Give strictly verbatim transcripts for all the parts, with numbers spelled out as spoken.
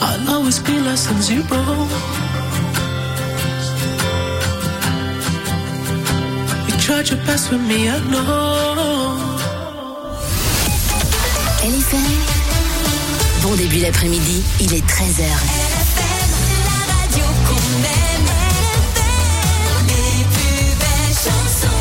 I'll always be less than zero. You tried your best with me, I know. L F M. Bon début d'après-midi, il est treize heures. L F M, la radio qu'on aime. L F M, les plus belles chansons.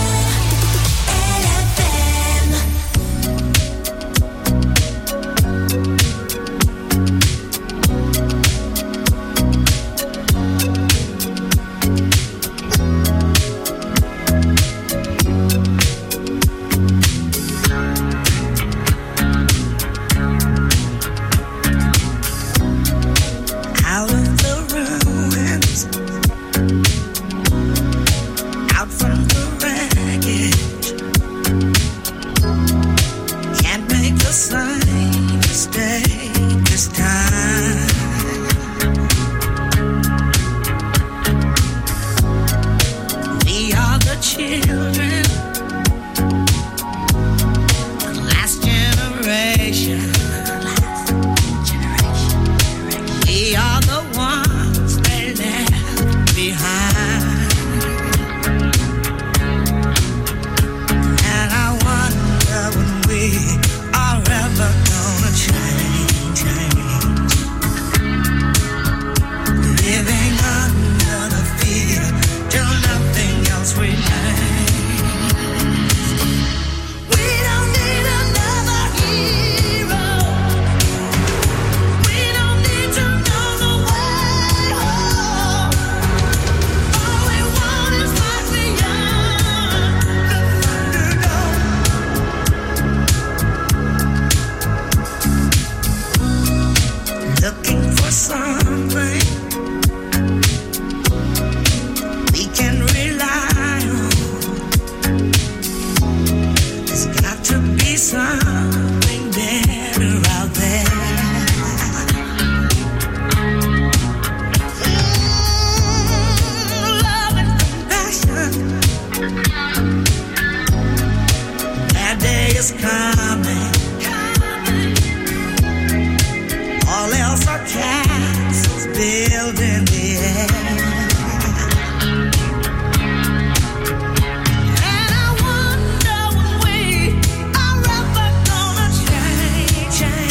Change.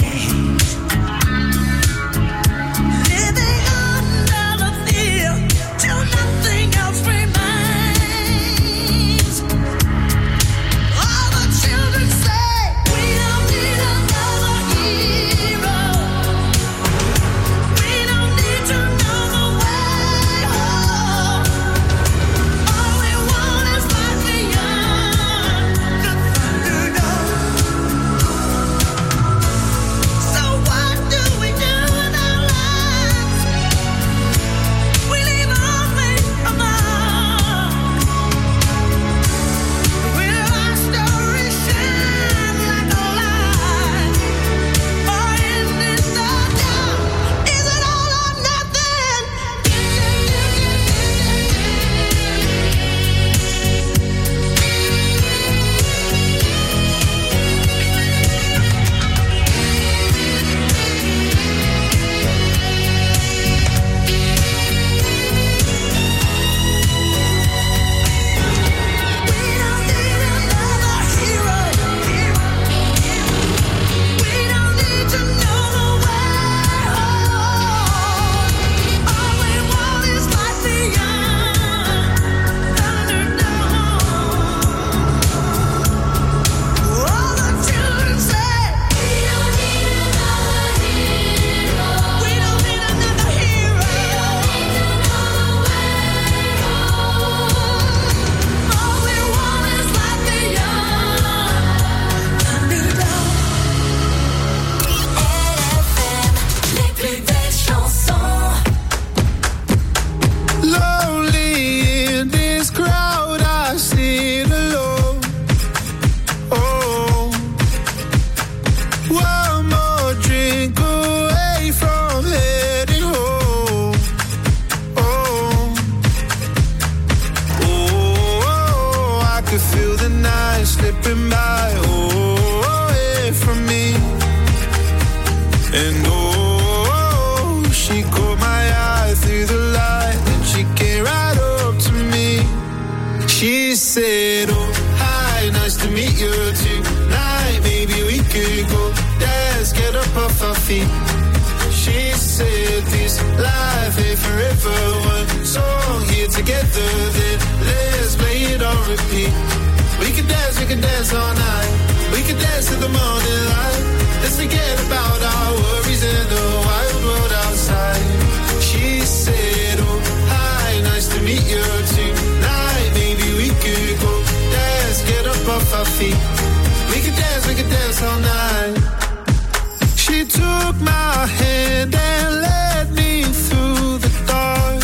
feet. She said this life ain't forever. One song here together, then let's play it on repeat. We can dance, we can dance all night. We can dance to the morning light. Let's forget about our worries and the wild world outside. She said, oh, hi, nice to meet you tonight. Maybe we could go dance, get up off our feet. We can dance, we can dance all night. She took my hand and led me through the dark.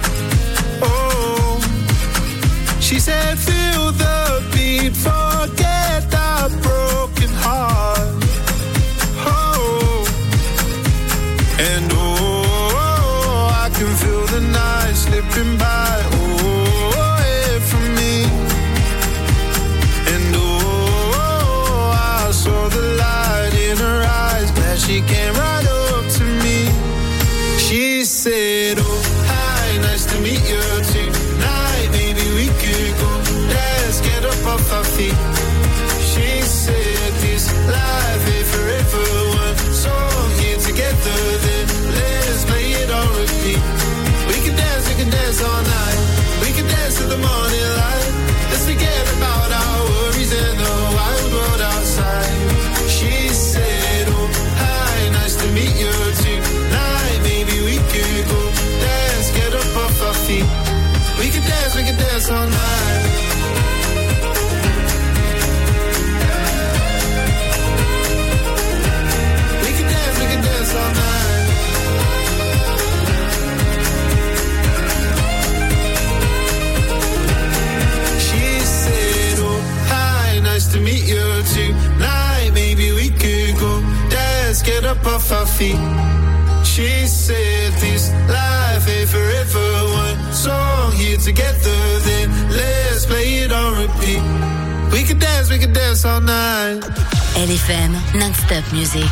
Oh, she said, feel the beat, forget our broken heart. Oh, and oh, I can feel the night slipping by. Oh, away from me. And oh, I saw the light in her eyes. Glad she came right up to me. She said, oh, hi, nice to meet you tonight. Maybe we could go dance, get up off our feet. She said this life ain't forever. One song here together, then let's play it on repeat. We can dance, we can dance all night. We can dance to the morning light. Let's forget about our worries and the wild world outside. She said, oh, hi, nice to meet you tonight. Maybe we could go dance, get up off our feet. We can dance, we can dance all night. We can dance, we can dance all night. She said, oh, hi, nice to meet you tonight. Maybe we could go dance, get up off our feet. She said this life ain't forever. One song here together, then let's play it on repeat. We can dance, we can dance all night. L F M, non-stop music.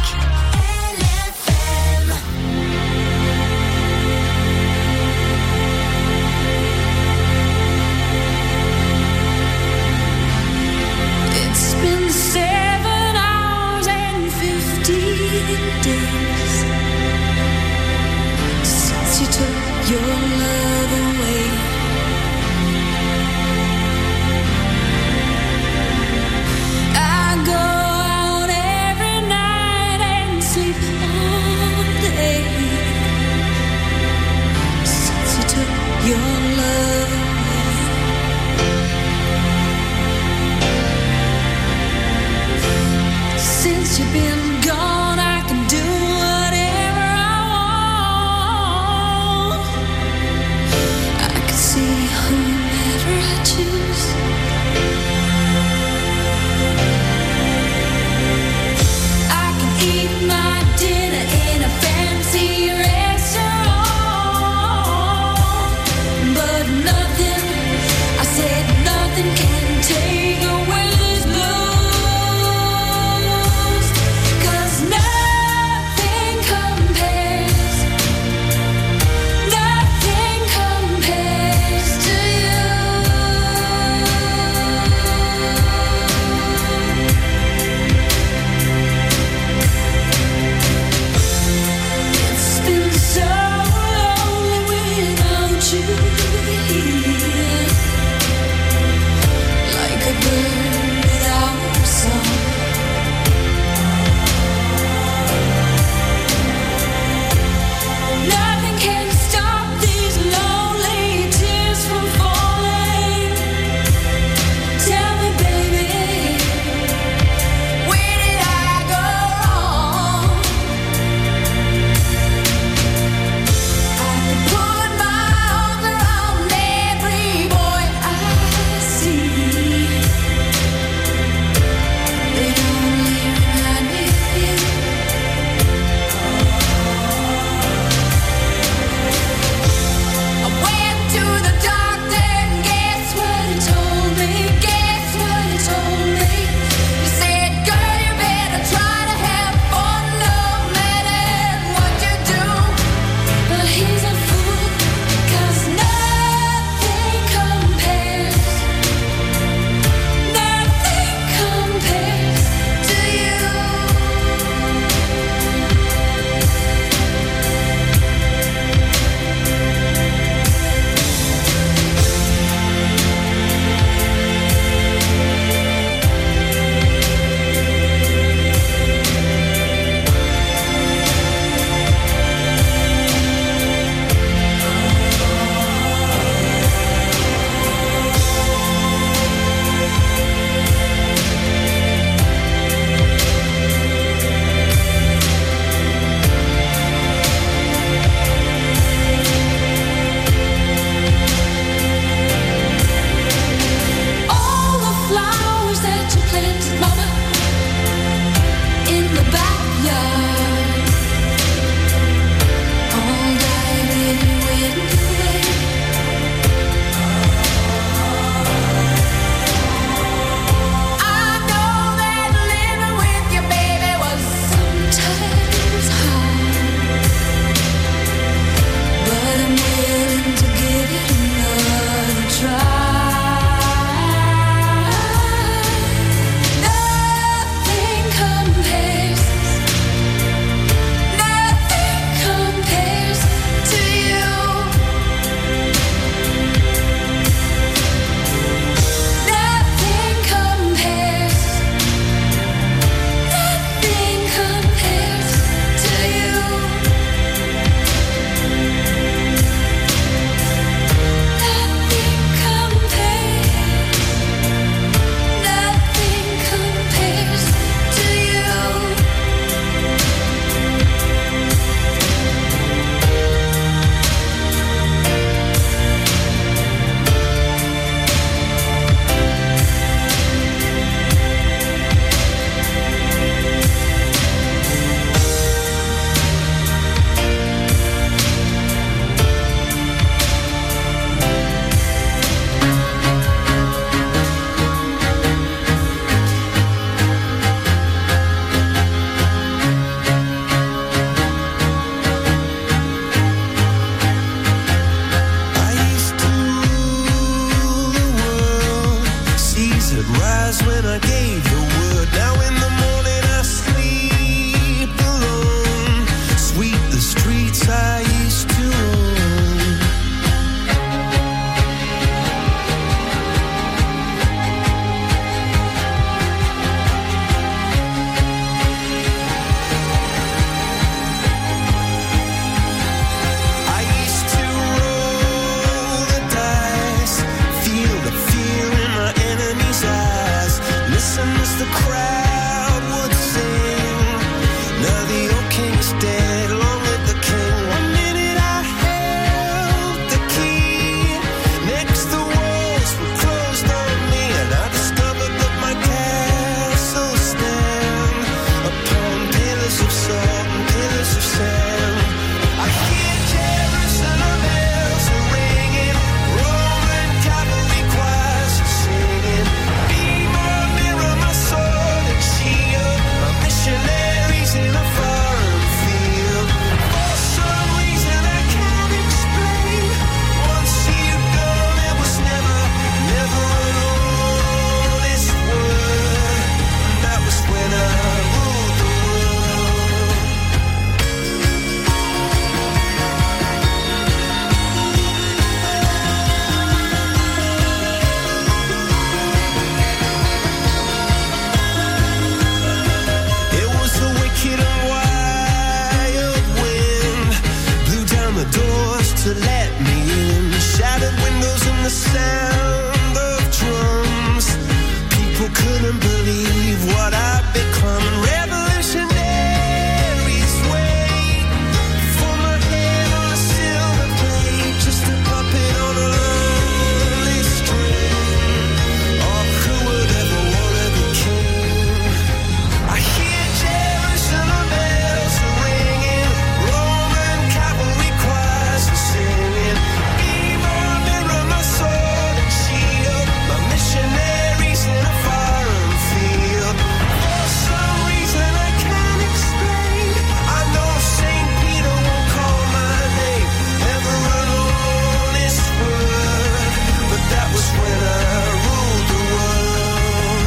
It's been seven hours and fifteen days since you took your love away. I go out every night and sleep all day since you took your love away. Since you've been gone, I can do whatever I want. I can see whomever I choose. I can eat my dinner in a fancy restaurant, but nothing, I said nothing can take away this blues. 'Cause sound of drums. People couldn't believe what I'd become. Revolutionaries wait for my head on a silver plate, just a puppet on a lonely string. Oh, who would ever wanna be king? I hear Jerusalem bells ringing, Roman cavalry choirs are singing. Be my mirror, my sword and shield, my missionaries in a foreign field. For some reason I can't explain, I know Saint Peter won't call my name ever alone this world, but that was when I ruled the world.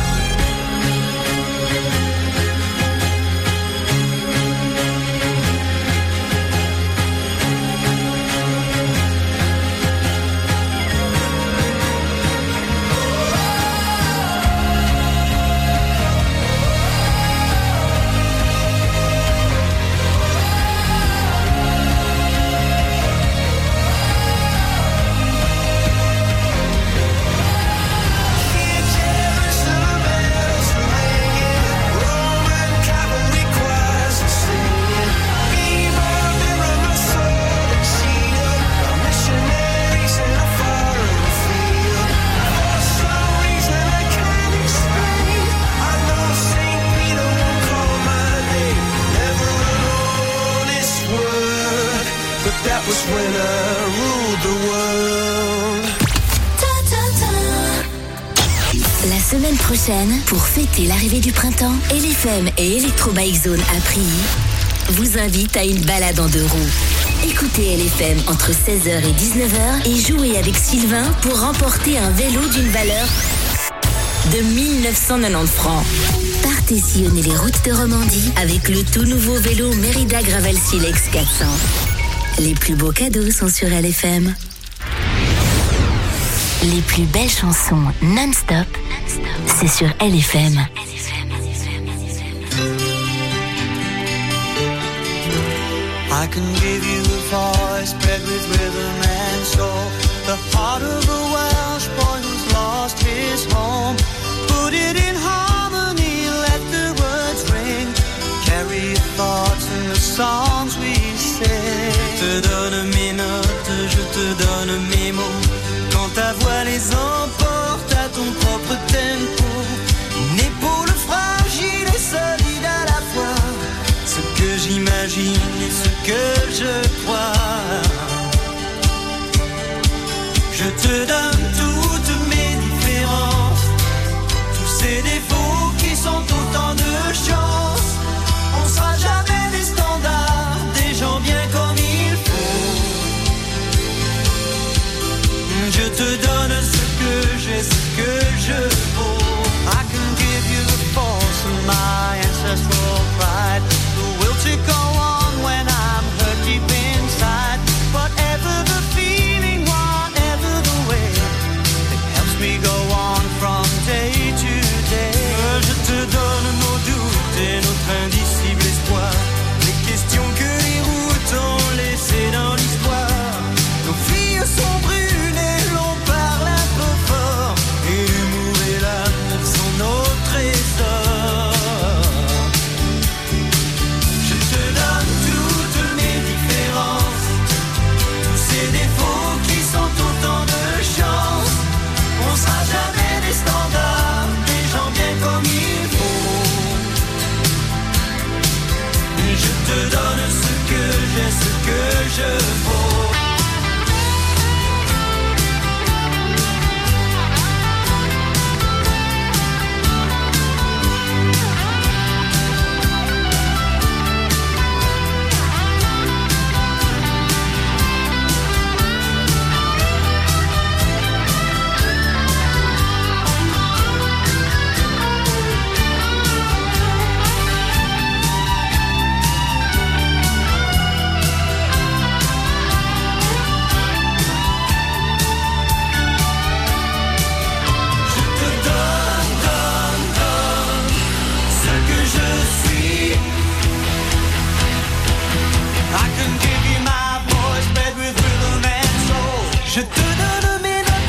Hear Jerusalem bells ringing, Roman cavalry choirs are singing. Be my mirror, my sword and shield, my missionaries in a foreign field. For some reason I can't explain, I know Saint Peter won't call my name ever alone this world, but that was when I ruled the world. La semaine prochaine, pour fêter l'arrivée du printemps, L F M et Electro Bike Zone à Prilly vous invitent à une balade en deux roues. Écoutez L F M entre seize heures et dix-neuf heures et jouez avec Sylvain pour remporter un vélo d'une valeur de mille neuf cent quatre-vingt-dix francs. Partez sillonner les routes de Romandie avec le tout nouveau vélo Merida Gravel Silex quatre cents. Les plus beaux cadeaux sont sur L F M. Les plus belles chansons non-stop, c'est sur L F M. I can give you a voice bred with rhythm and soul, the heart of a Welsh boy who's lost his home. Put it in harmony, let the words ring, carry your thoughts in the songs we sing. Je te donne mes notes, je te donne mes mots, quand ta voix les emporte à ton propre tempo. Une épaule fragile et solide à la fois, ce que j'imagine et ce que je crois. Je te donne toutes mes différences, tous ces défauts qui sont autant de chances. On sera jamais des standards, des gens bien comme il faut. Je te donne ce que j'ai, ce que je vaux. I can give you the force of my ancestral pride, the will to go on when I'm hurt deep inside. Whatever the feeling, whatever the way, it helps me go on from day to day. Je te donne nos doutes et notre indicible espoir, les questions que les routes ont laissées dans l'histoire. Nos filles sont brûlées, l'on parle un peu fort, et l'humour et l'amour sont nos trésors. Je te donne toutes mes différences, tous ces défauts qui sont autant de chances. On sera jamais des standards, des gens bien comme il faut. Je te donne ce que j'ai, ce que je vaux. Je te donne mes notes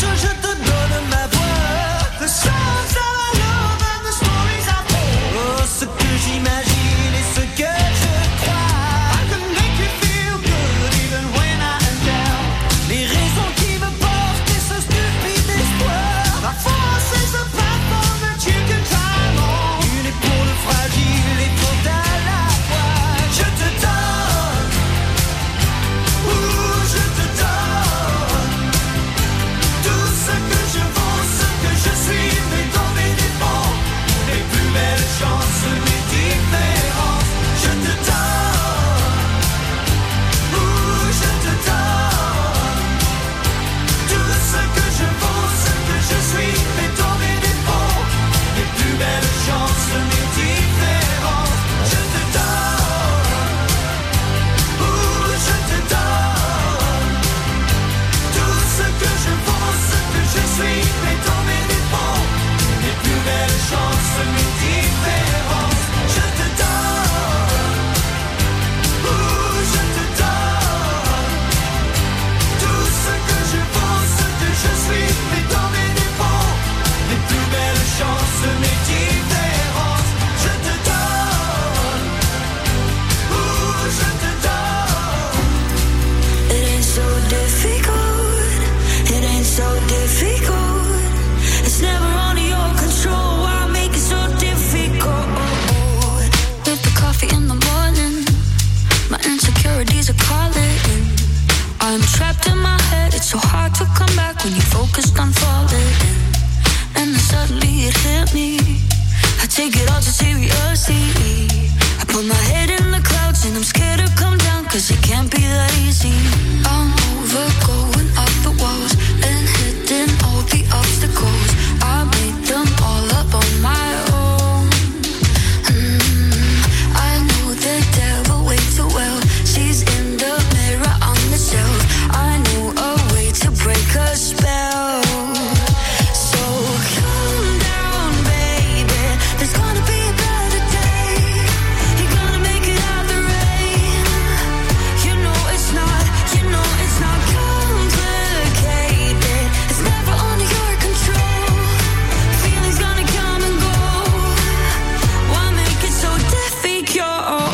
take it all too seriously. I put my head in the clouds and I'm scared to come down, cause it can't be that easy. I'm over going up the walls and hitting all the obstacles. I made them all up on my own. mm, I know the devil way too well. She's in the mirror on the shelf. I knew a way to break her spell. So calm down, baby, there's gonna be a better day. You're gonna make it out the rain. You know it's not, you know it's not complicated. It's never under your control. Feelings gonna come and go. Why make it so difficult?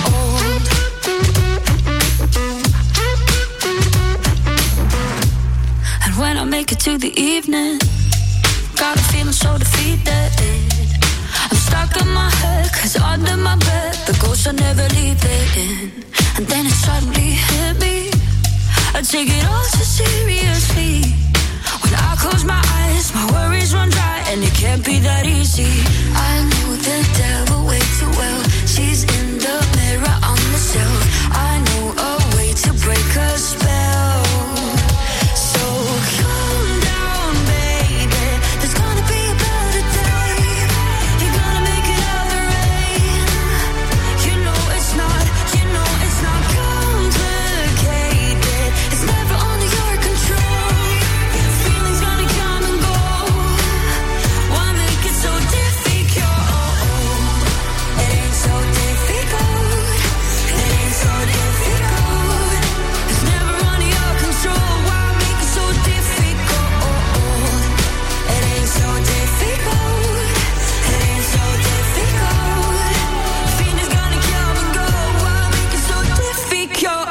And when I make it to the evening, got a feeling so defeated. I'm stuck in my head, cause under my bed the ghosts are never leaving. And then it suddenly hit me, I take it all too seriously. When I close my eyes, my worries run dry, and it can't be that easy. I know the devil way too well. She's in the mirror on the shelf. I know a way to break her spell. So calm down, baby, there's gonna be a better day. You're gonna make it out the rain. You know it's not, you know it's not complicated. It's never under your control. Feelings gonna come and go. Why make it so difficult? It ain't so difficult. It ain't so difficult. It's never under your control. Why make it so difficult? It ain't so difficult. It ain't so difficult. Feelings gonna come and go. Why make it so difficult?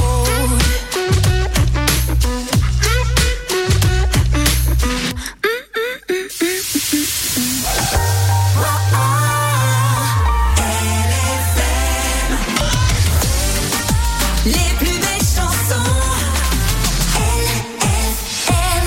Les plus belles chansons. L F M.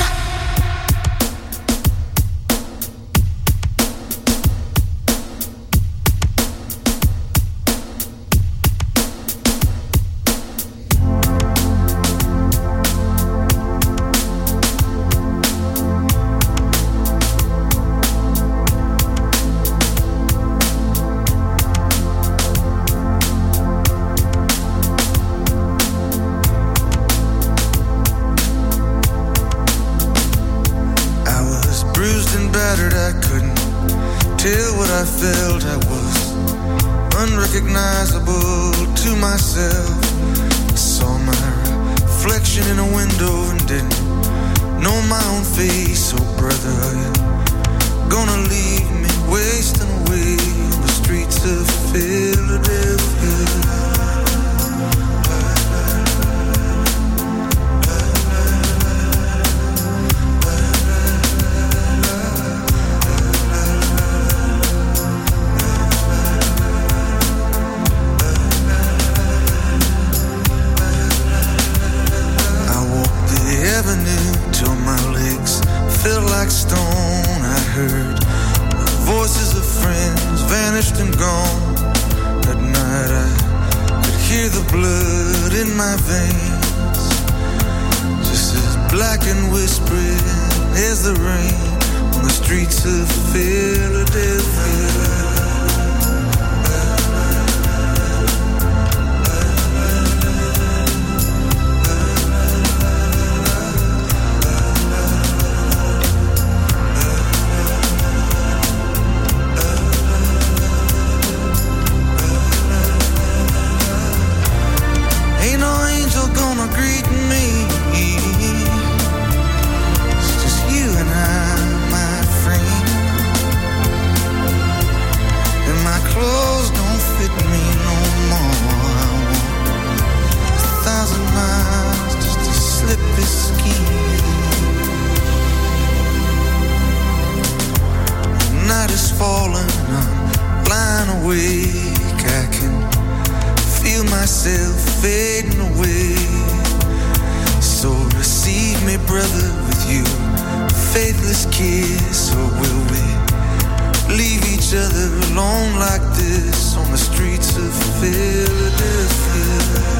I was bruised and battered, I couldn't tell what I felt. I was unrecognizable to myself. I saw my reflection in a window and didn't know my own face. Oh brother, are you gonna leave me wasting away on the streets of Philadelphia? I walked the avenue till my legs felt like stone. I heard the voices of friends vanished and gone. At night I could hear the blood in my veins, just as black and whispering as the rain on the streets of Philadelphia. Ain't no angel gonna greet me. It's just you and I, my friend. And my clothes don't fit me no more. I walk a thousand miles just to slip this skin. The night is falling, I'm lying awake. I can feel myself fading away. So receive me, brother, with you faithless kiss, or will we leave each other alone like this on the streets of Philadelphia.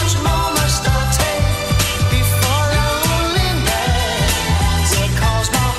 Cause my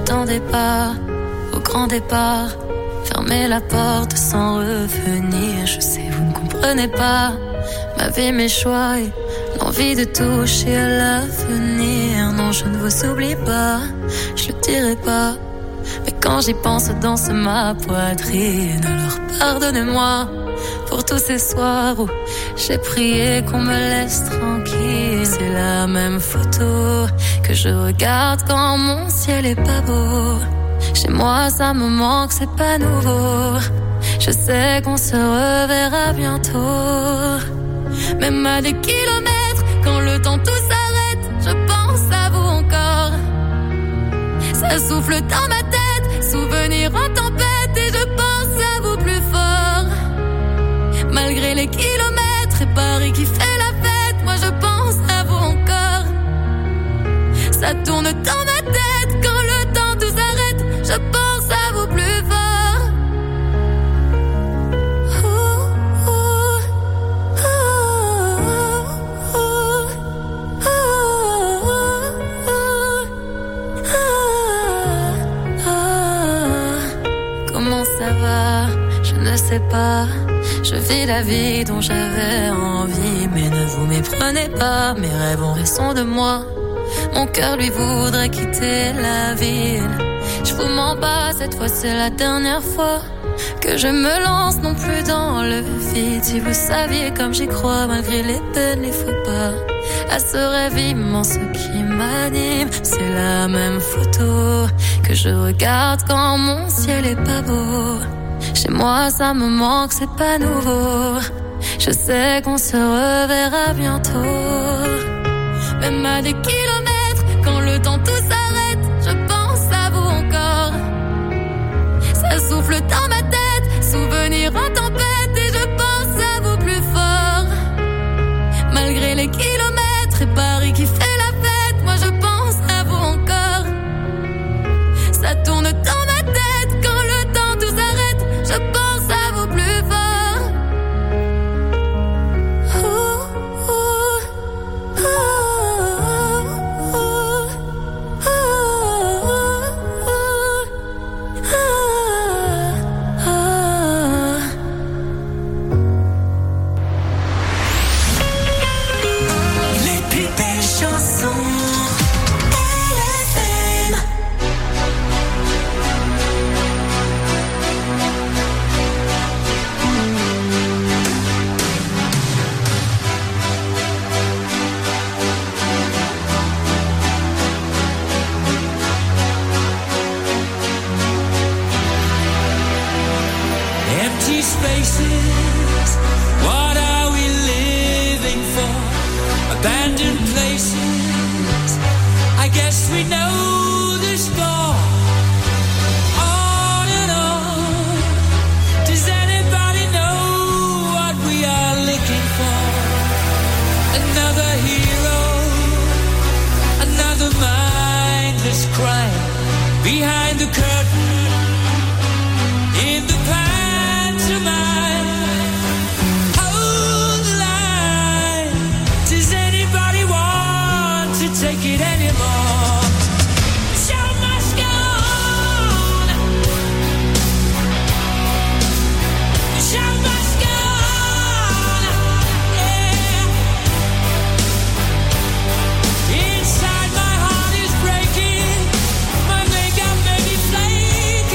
m'attendais pas au grand départ. Fermez la porte sans revenir. Je sais, vous ne comprenez pas ma vie, mes choix et l'envie de toucher à l'avenir. Non, je ne vous oublie pas, je le dirai pas. Mais quand j'y pense, danse ma poitrine. Alors pardonnez-moi pour tous ces soirs où j'ai prié qu'on me laisse tranquille. C'est la même photo que je regarde quand mon ciel est pas beau. Chez moi ça me manque, c'est pas nouveau. Je sais qu'on se reverra bientôt. Même à des kilomètres, quand le temps tout s'arrête, je pense à vous encore. Ça souffle dans ma tête, souvenir en tempête, et je pense à vous plus fort. Malgré les kilomètres et Paris qui fait la fête, moi je pense à vous encore. Ça tourne dans ma tête, quand le temps tout s'arrête, je pense à vous plus fort. Je ne sais pas, je vis la vie dont j'avais envie. Mais ne vous méprenez pas, mes rêves ont raison de moi. Mon cœur lui voudrait quitter la ville. Je vous mens pas, cette fois c'est la dernière fois que je me lance non plus dans le vide. Si vous saviez comme j'y crois, malgré les peines, les faux pas, à ce rêve immense qui m'anime. C'est la même photo que je regarde quand mon ciel est pas beau. Chez moi ça me manque, c'est pas nouveau. Je sais qu'on se reverra bientôt. Même à des kilomètres, quand le temps tout s'arrête, je pense à vous encore. Ça souffle dans ma tête, souvenir en tempête, et je pense à vous plus fort. Malgré les kilomètres et Paris qui fait la fête, moi je pense à vous encore. Ça tourne dans ma tête, quand le temps tout s'arrête, je pense à vous plus fort. Ouh, ouh, Les plus belles chansons. Empty spaces, what are we living for? Abandoned places, I guess we know the score. On and on, does anybody know what we are looking for? Another hero, another mindless crime behind the curtain, in the pantomime. Hold the line. Does anybody want to take it anymore? Show must go on. Show must go on. Yeah. Inside my heart is breaking. My makeup made me flake.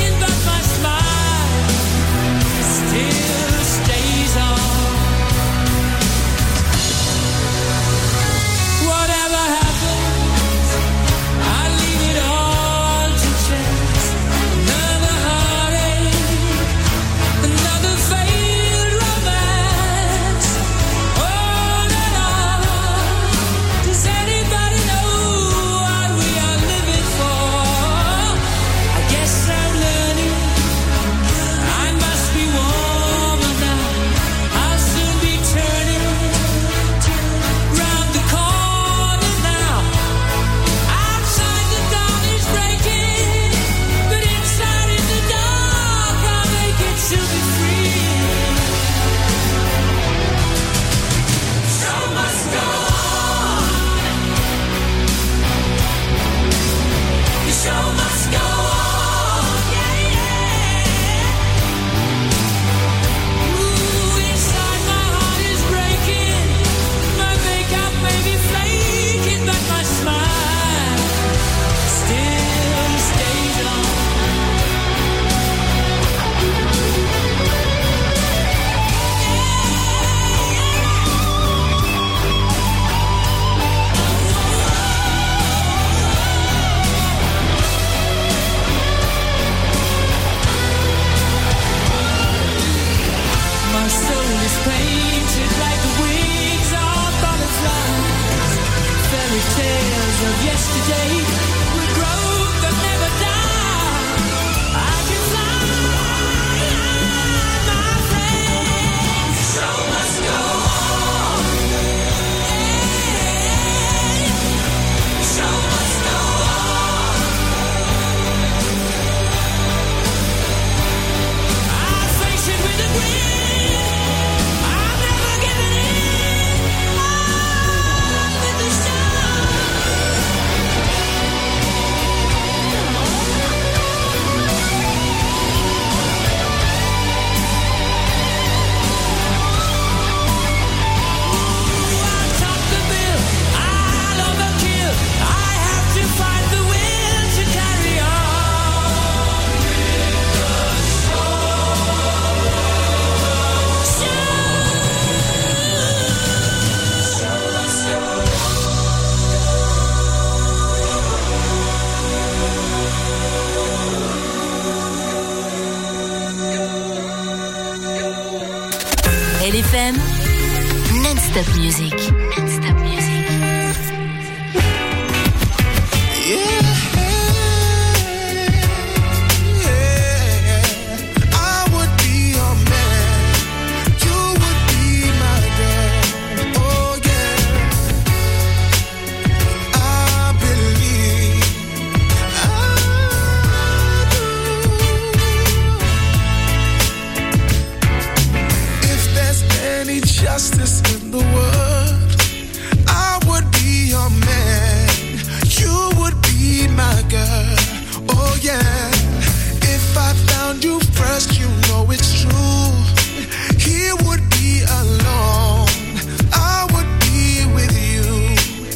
Non-stop music. Non-stop music. Yeah, yeah. I would be your man. You would be my girl. Oh yeah. I believe. I do. If there's any justice in the world, I would be your man. You would be my girl. Oh yeah. If I found you first, you know it's true. He would be alone. I would be with you.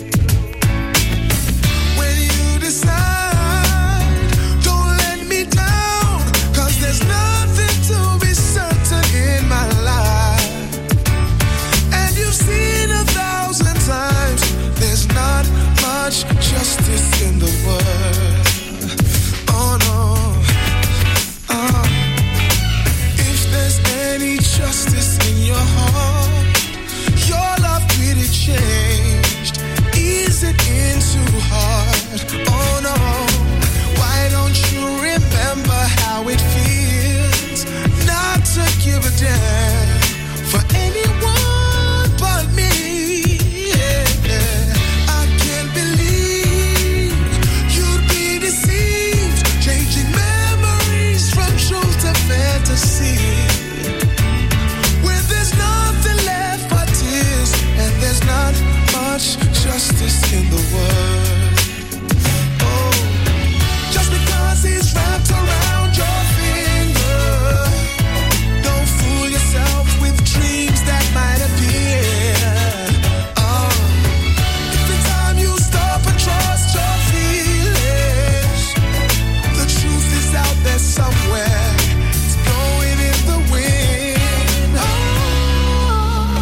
When you decide, don't let me down. 'Cause there's nothing to be certain in my life. And you've seen a thousand times, there's not much justice in the world. Oh no. Uh, if there's any justice in your heart, your love really changed. Ease it into hard. Oh no. Why don't you remember how it feels not to give a damn for anyone but me? Yeah, yeah. I can't believe you'd be deceived, changing memories from truth to fantasy. When there's nothing left but tears, and there's not much justice in the world. Oh, just because he's wrapped around your finger, don't fool yourself with dreams that might appear. Oh, every time you stop and trust your feelings, the truth is out there somewhere. It's blowing in the wind. Oh,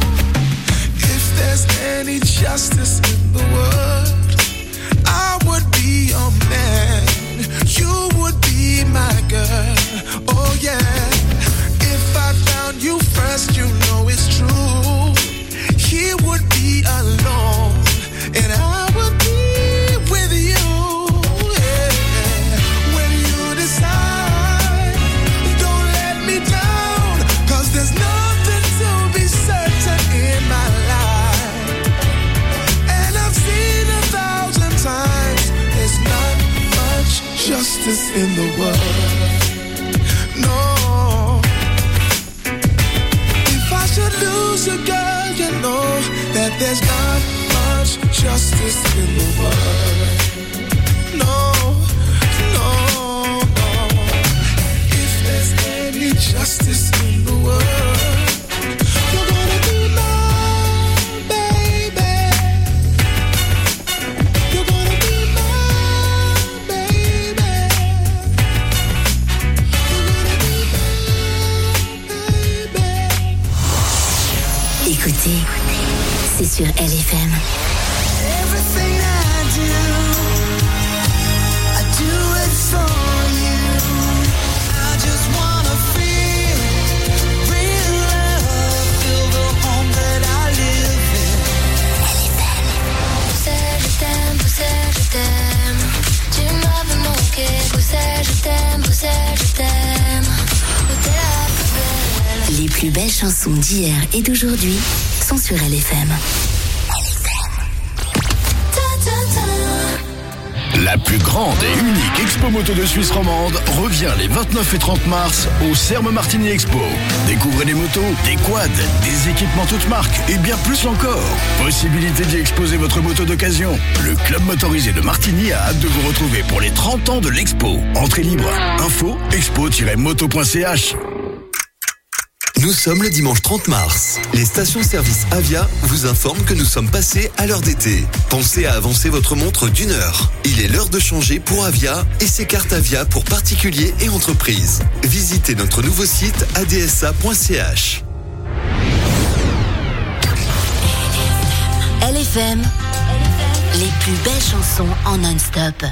if there's any justice in the world, I would be your man. You would be my girl. Oh yeah. If I found you first, you know it's true. He would be alone, and I would be with you. Yeah. When you decide, don't let me down. 'Cause there's nothing to be certain in my life. And I've seen a thousand times, there's not much justice in the world. No. If I should lose a girl, you know that there's not much justice in the world. No, no, no. If there's any justice in the world, you're gonna be my baby. You're gonna be my baby. You're gonna be my baby. Écoutez, c'est sur L F M. Everything I do, I do it for you. I just wanna feel real love, feel the home that I live in. Poussais, je t'aime, poussais, je t'aime. Tu m'avais manqué, poussais, je t'aime, poussais, je t'aime. Oh, t'es la plus belle. Les plus belles chansons d'hier et d'aujourd'hui sont sur L F M. La plus grande et unique expo moto de Suisse romande revient les vingt-neuf et trente mars au Serme Martini Expo. Découvrez des motos, des quads, des équipements toutes marques et bien plus encore. Possibilité d'y exposer votre moto d'occasion. Le club motorisé de Martigny a hâte de vous retrouver pour les trente ans de l'expo. Entrée libre. Info expo tiret moto point c h. Nous sommes le dimanche trente mars. Les stations-service Avia vous informent que nous sommes passés à l'heure d'été. Pensez à avancer votre montre d'une heure. Il est l'heure de changer pour Avia et ses cartes Avia pour particuliers et entreprises. Visitez notre nouveau site a d s a point c h. L F M, les plus belles chansons en non-stop.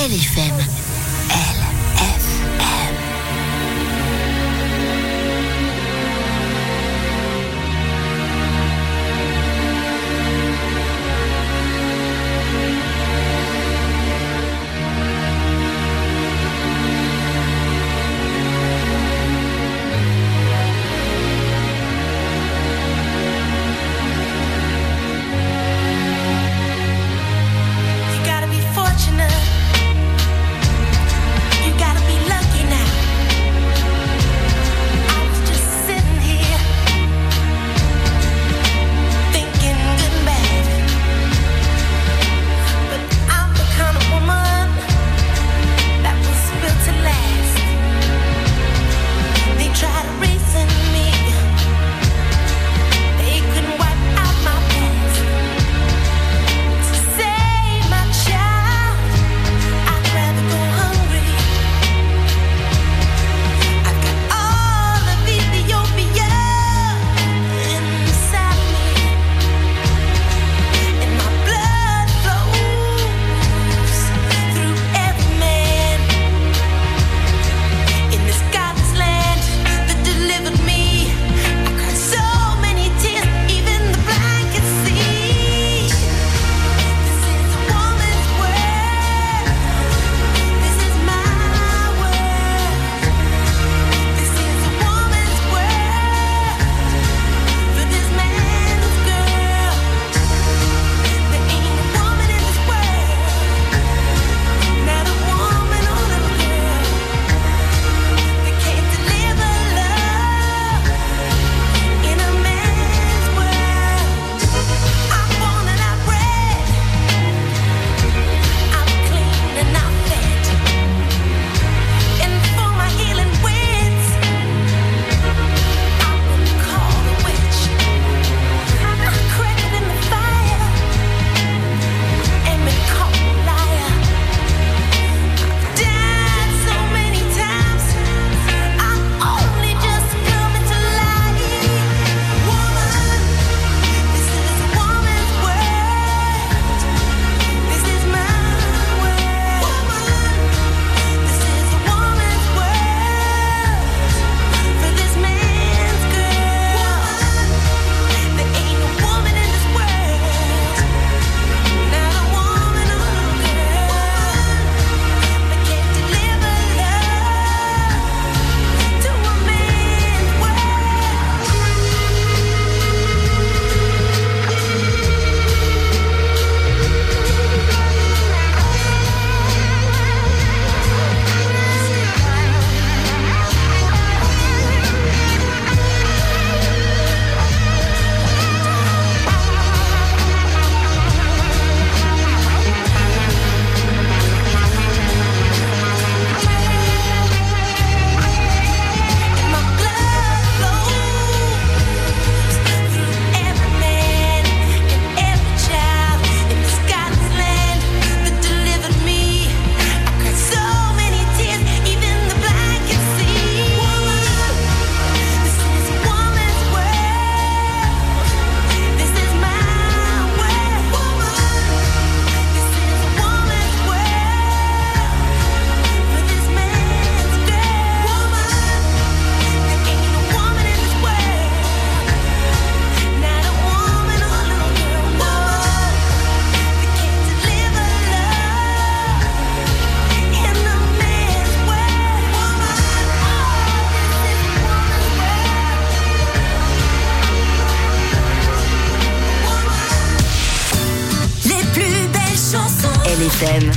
L F M. L F M. You gotta be fortunate. You gotta be lucky now. I was just sitting here thinking good and bad. But I'm the kind of woman that was built to last. They tried to reason me. They couldn't wipe out my past. To save my child, I'd rather go hungry. I've got all of Ethiopia inside me, and my blood flows through every man in this godless land that delivered me. I cried so many tears, even the blind can see. This is a woman's world. This is my world. This is a woman's world for this man's girl. There ain't a woman in this world, not a woman or little girl, that can't deliver love in a man's world. I'm born and I'm bred. I'm clean and I'm fed. And for my healing winds, I wouldn't call a witch. I'm cracked in the fire and been called a liar. I've died so many times, I'm only just coming to life. Woman, this is a woman's world. This is my world. Woman, this is a woman's world for this man's girl. There ain't a woman in this world, not a woman or a girl, that can't deliver love to a man's world. And my blood flows through every man and every child in this godless land that delivered me. I cried so many tears, even the blind can see. Woman, this is a woman's world. This is my world. Woman, this is a woman's world for this man's girl. Woman, there ain't a woman in this world, not a woman or a little girl, no, that can't deliver love in a man's world. Woman, Les plus belles chansons. L F M.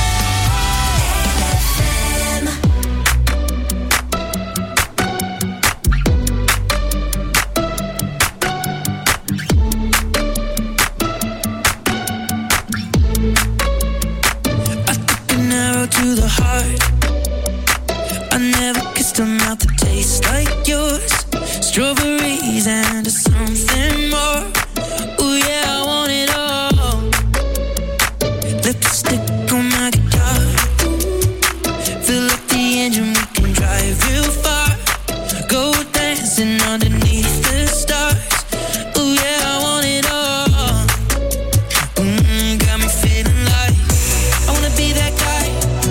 An arrow to the heart. I never kissed a mouth that tastes like yours. Strawberries and something more. Ooh yeah, I want it all. Lipstick on my guitar. Fill up the engine, we can drive real far. Go dancing underneath the stars. Ooh yeah, I want it all. Mm, got me feeling like I wanna be that guy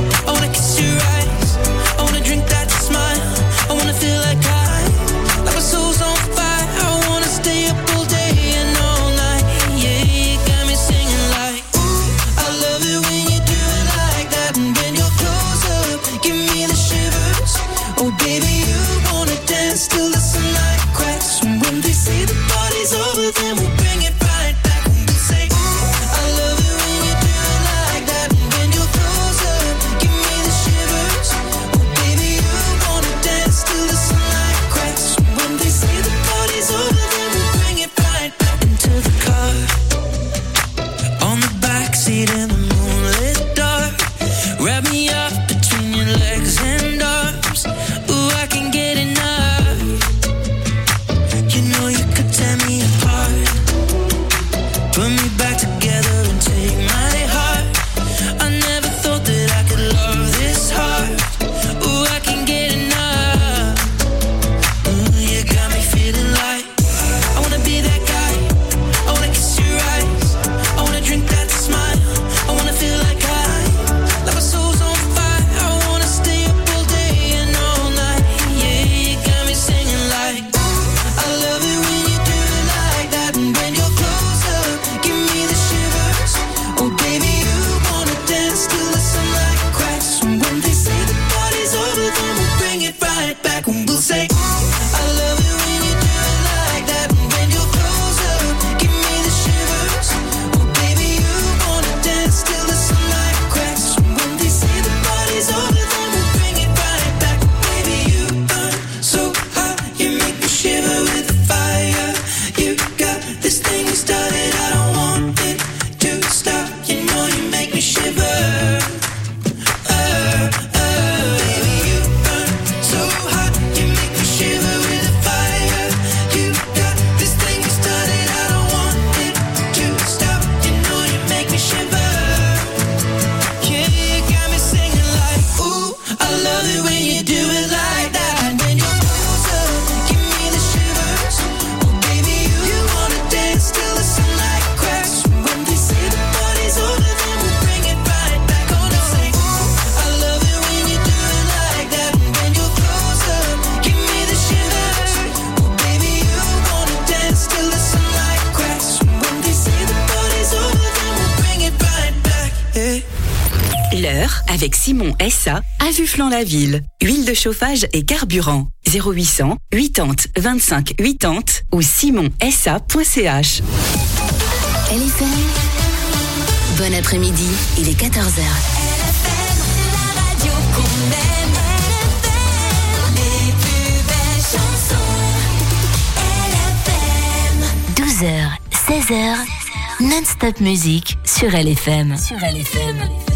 L'heure avec Simon S A à Vufflan-la-Ville. Huile de chauffage et carburant. zéro huit cents quatre-vingts vingt-cinq quatre-vingts ou simon s a point c h. L F M. Bon après-midi, il est quatorze heures. La radio qu'on aime, les plus belles chansons. L F M. douze heures, seize heures, non-stop musique sur L F M. Sur L F M.